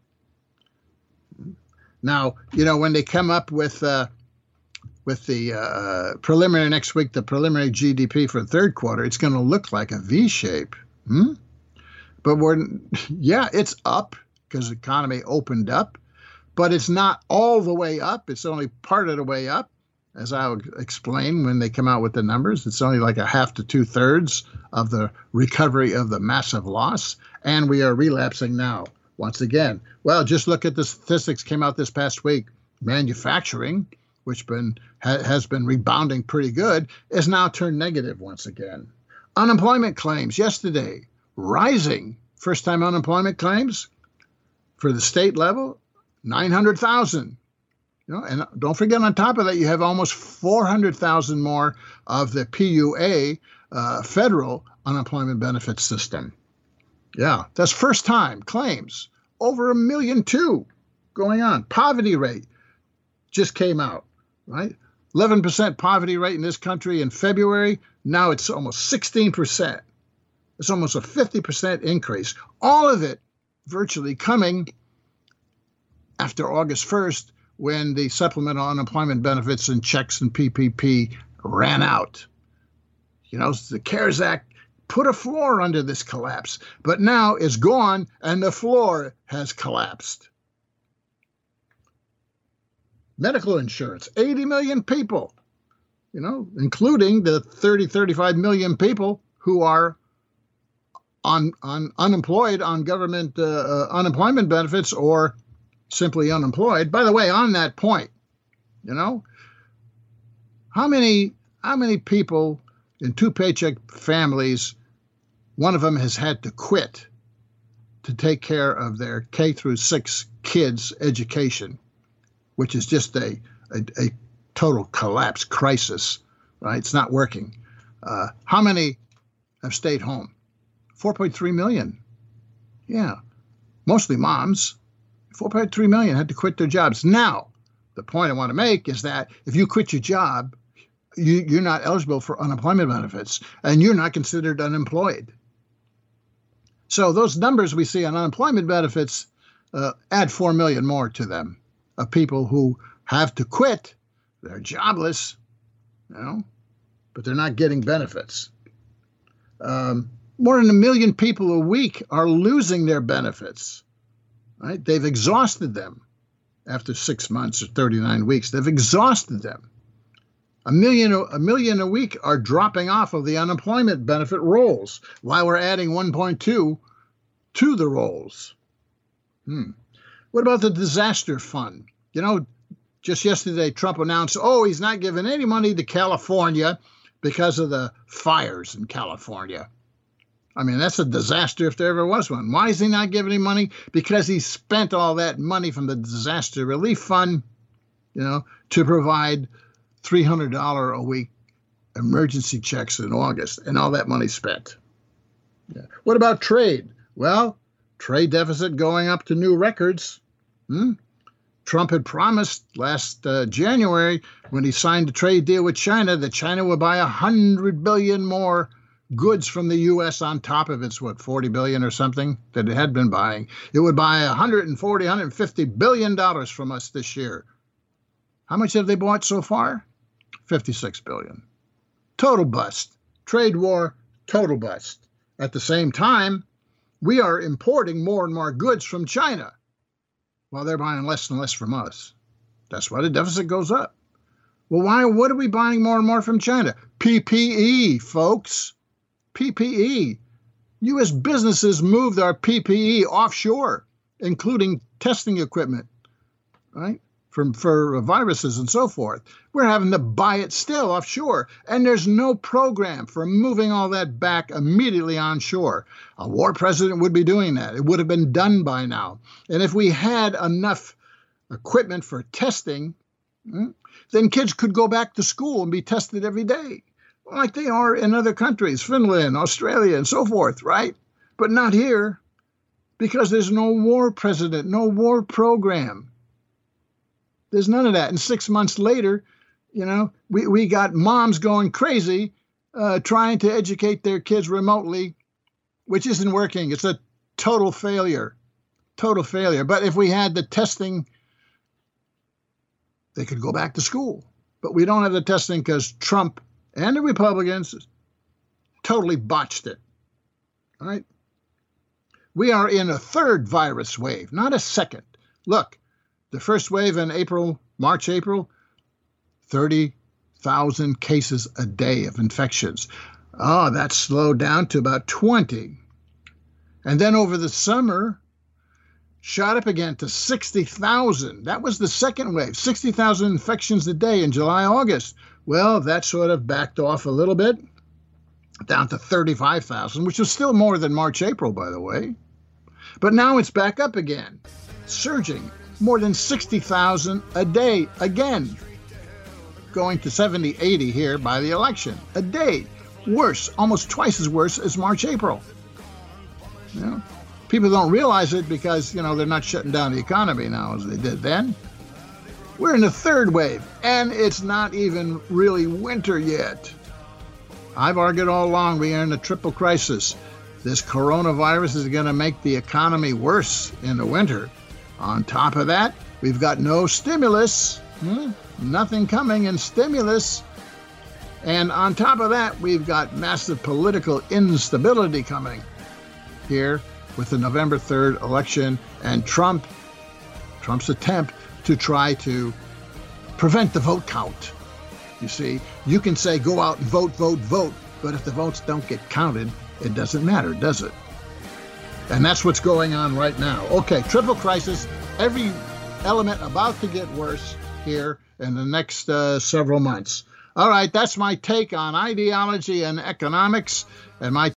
Now, you know, when they come up with uh, with the uh, preliminary next week, the preliminary G D P for the third quarter, it's going to look like a V shape. Hmm? But we're, yeah, it's up because the economy opened up. But it's not all the way up. It's only part of the way up, as I'll explain when they come out with the numbers. It's only like a half to two-thirds of the recovery of the massive loss. And we are relapsing now, once again. Well, just look at the statistics came out this past week. Manufacturing, which been ha, has been rebounding pretty good, is now turned negative once again. Unemployment claims yesterday, rising. First-time unemployment claims for the state level, nine hundred thousand. You know, and don't forget, on top of that, you have almost four hundred thousand more of the P U A, uh, federal unemployment benefit system. Yeah, that's first time claims. Over a million two going on. Poverty rate just came out, right? eleven percent poverty rate in this country in February. Now it's almost sixteen percent. It's almost a fifty percent increase. All of it virtually coming after August first, when the supplemental unemployment benefits and checks and P P P ran out. You know, the CARES Act put a floor under this collapse, but now it's gone and the floor has collapsed. Medical insurance, eighty million people, you know, including the thirty, thirty-five million people who are on, on unemployed on government uh, uh, unemployment benefits or simply unemployed. By the way, on that point, you know, how many how many people in two paycheck families, one of them has had to quit to take care of their K through six kids' education, which is just a, a, a total collapse crisis, right? It's not working. Uh, how many have stayed home? four point three million. Yeah, mostly moms. four point three million had to quit their jobs. Now, the point I want to make is that if you quit your job, you, you're not eligible for unemployment benefits, and you're not considered unemployed. So those numbers we see on unemployment benefits uh, add four million more to them of people who have to quit. They're jobless, you know, but they're not getting benefits. Um, more than a million people a week are losing their benefits, right? They've exhausted them after six months or thirty-nine weeks. They've exhausted them. A million, a million a week are dropping off of the unemployment benefit rolls while we're adding one point two to the rolls. Hmm. What about the disaster fund? You know, just yesterday, Trump announced, oh, he's not giving any money to California because of the fires in California. I mean, that's a disaster if there ever was one. Why is he not giving any money? Because he spent all that money from the disaster relief fund, you know, to provide three hundred dollars a week emergency checks in August, and all that money spent. Yeah. What about trade? Well, trade deficit going up to new records. Hmm? Trump had promised last uh, January when he signed a trade deal with China that China would buy one hundred billion dollars more goods from the U S on top of its, what, forty billion dollars or something that it had been buying. It would buy one hundred forty, one hundred fifty billion dollars from us this year. How much have they bought so far? fifty-six billion dollars. Total bust. Trade war, total bust. At the same time, we are importing more and more goods from China while they're buying less and less from us. That's why the deficit goes up. Well, why? What are we buying more and more from China? P P E, folks. P P E. U S businesses moved our P P E offshore, including testing equipment, right? For, for viruses and so forth. We're having to buy it still offshore, and there's no program for moving all that back immediately onshore. A war president would be doing that. It would have been done by now. And if we had enough equipment for testing, then kids could go back to school and be tested every day, like they are in other countries, Finland, Australia, and so forth, right? But not here, because there's no war president, no war program. There's none of that. And six months later, you know, we, we got moms going crazy uh, trying to educate their kids remotely, which isn't working. It's a total failure, total failure. But if we had the testing, they could go back to school. But we don't have the testing because Trump and the Republicans totally botched it. All right? We are in a third virus wave, not a second. Look. The first wave in April, March, April, thirty thousand cases a day of infections. Oh, that slowed down to about twenty. And then over the summer, shot up again to sixty thousand. That was the second wave, sixty thousand infections a day in July, August. Well, that sort of backed off a little bit, down to thirty-five thousand, which was still more than March, April, by the way. But now it's back up again, surging. More than sixty thousand a day again, going to seventy, eighty here by the election a day. Worse, almost twice as worse as March, April. You know, people don't realize it because, you know, they're not shutting down the economy now as they did then. We're in the third wave, and it's not even really winter yet. I've argued all along we are in a triple crisis. This coronavirus is going to make the economy worse in the winter. On top of that, we've got no stimulus, hmm? nothing coming in stimulus. And on top of that, we've got massive political instability coming here with the November third election and Trump, Trump's attempt to try to prevent the vote count. You see, you can say go out and vote, vote, vote, but if the votes don't get counted, it doesn't matter, does it? And that's what's going on right now. Okay, triple crisis, every element about to get worse here in the next uh, several months. All right, that's my take on ideology and economics and my